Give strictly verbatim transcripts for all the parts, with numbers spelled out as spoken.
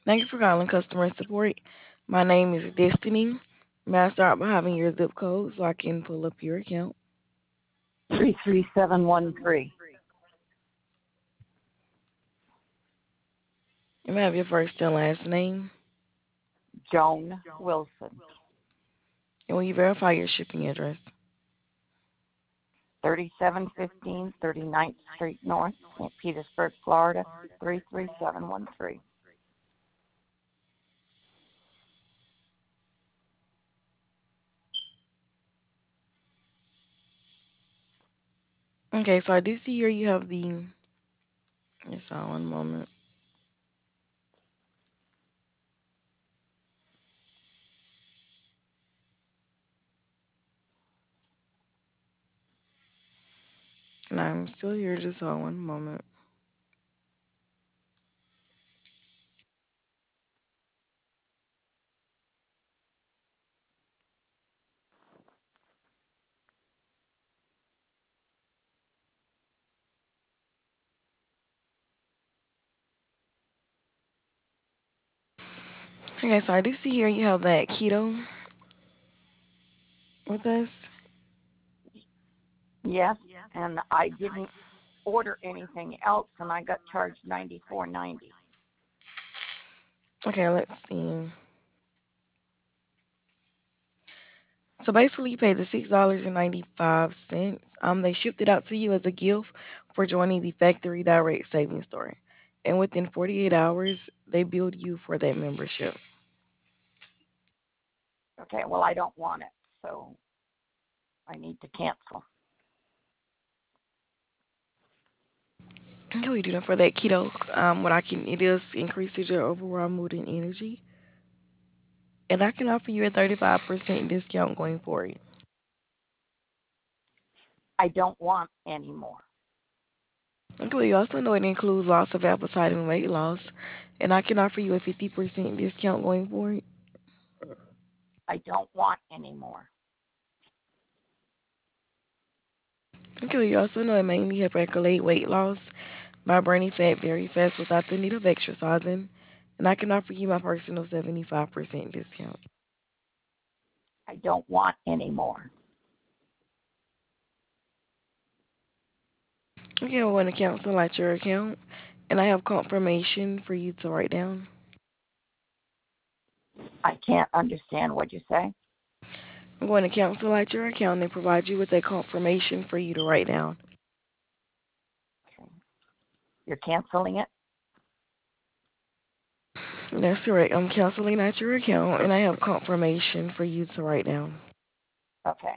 Thank you for calling customer support. My name is Destiny. May I start by having your zip code so I can pull up your account? three three seven one three. And may I have your first and last name? Joan Wilson. And will you verify your shipping address? thirty-seven fifteen thirty-ninth Street North, Saint Petersburg, Florida, three three seven one three. Okay, so I do see here you have the. Just hold on one moment. And I'm still here. Just hold on one moment. Okay, so I do see here you have that keto with us. Yes, and I didn't order anything else, and I got charged ninety-four ninety. Okay, let's see. So basically, you paid the six dollars and ninety five cents. Um, they shipped it out to you as a gift for joining the Factory Direct Savings Store, and within forty eight hours, they billed you for that membership. Okay, well, I don't want it, so I need to cancel. Okay, we do that for that keto. Um, what I can it is increases your overall mood and energy, and I can offer you a thirty five percent discount going forward. I don't want any more. Okay, well, you also know it includes loss of appetite and weight loss, and I can offer you a fifty percent discount going forward. I don't want any more. Okay, well, you also know it mainly help regulate weight loss by burning fat very fast without the need of exercising, and I can offer you my personal seventy-five percent discount. I don't want any more. Okay, I want to cancel out your account, and I have confirmation for you to write down. I can't understand what you say. I'm going to cancel out your account and provide you with a confirmation for you to write down. Okay. You're canceling it? That's correct. I'm canceling out your account, and I have confirmation for you to write down. Okay.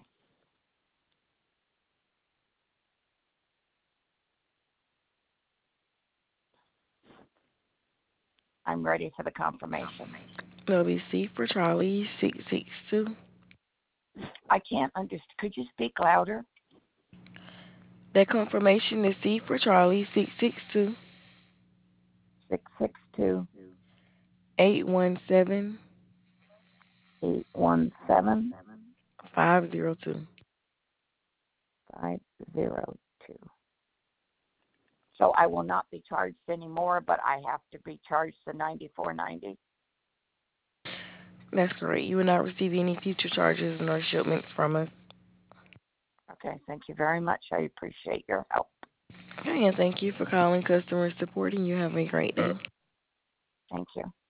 I'm ready for the confirmation. It'll be C for Charlie, six six two. I can't understand. Could you speak louder? That confirmation is C for Charlie, six six two, Six six two eight one seven, eight one seven five zero two. five zero two. So I will not be charged anymore, but I have to be charged the ninety four ninety. That's correct. You will not receive any future charges nor shipments from us. Okay. Thank you very much. I appreciate your help. Okay, and thank you for calling customer support, and you have a great day. Thank you.